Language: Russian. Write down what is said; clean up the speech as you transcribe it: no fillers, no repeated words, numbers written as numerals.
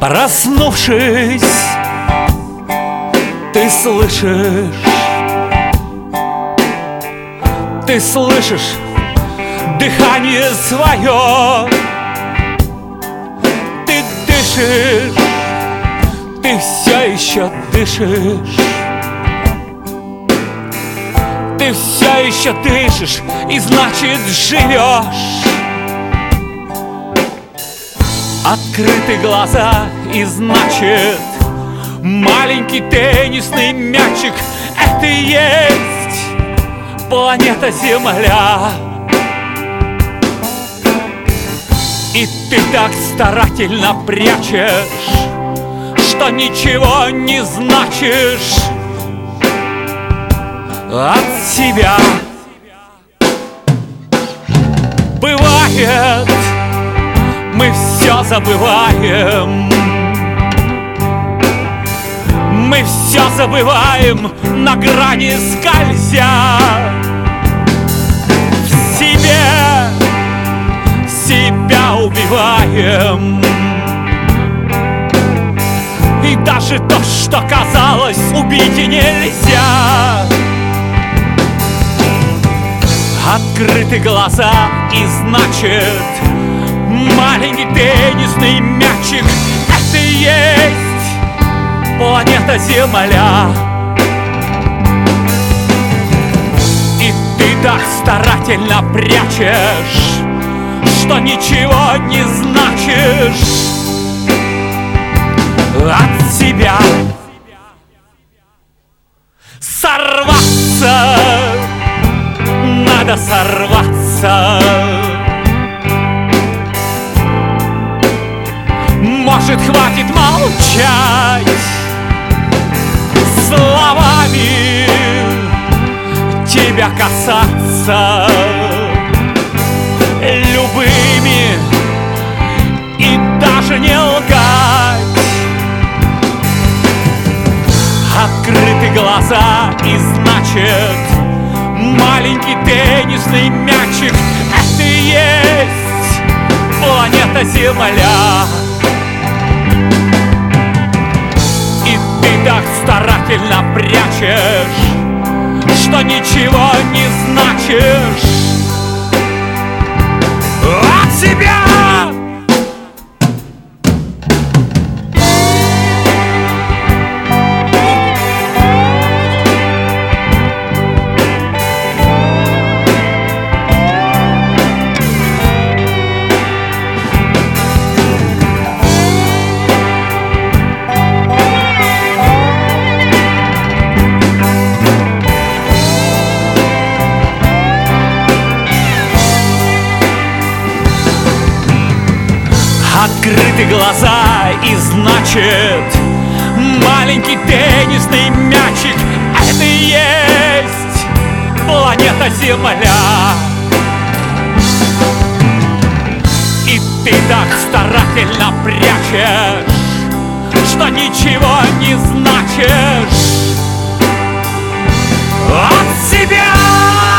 Проснувшись, ты слышишь дыхание свое. Ты дышишь, ты все еще дышишь. Ты все еще дышишь, и значит живешь. Открыты глаза, и значит маленький теннисный мячик — это и есть планета Земля. И ты так старательно прячешь, что ничего не значишь от себя. Бывает, мы все забываем. Мы все забываем, на грани скользя. В себе себя убиваем. И даже то, что казалось, убить и нельзя. Открыты глаза, и значит маленький теннисный мячик — это и есть планета Земля. И ты так старательно прячешь, что ничего не значишь от себя. Сорваться, надо сорваться. Может, хватит молчать словами тебя касаться любыми и даже не лгать. Открыты глаза, и значит маленький теннисный мячик — это и есть планета Земля. И ты так старательно прячешь, что ничего не значишь от себя. Открыты глаза, и значит маленький теннисный мячик — это и есть планета Земля. И ты так старательно прячешь, что ничего не значишь от себя.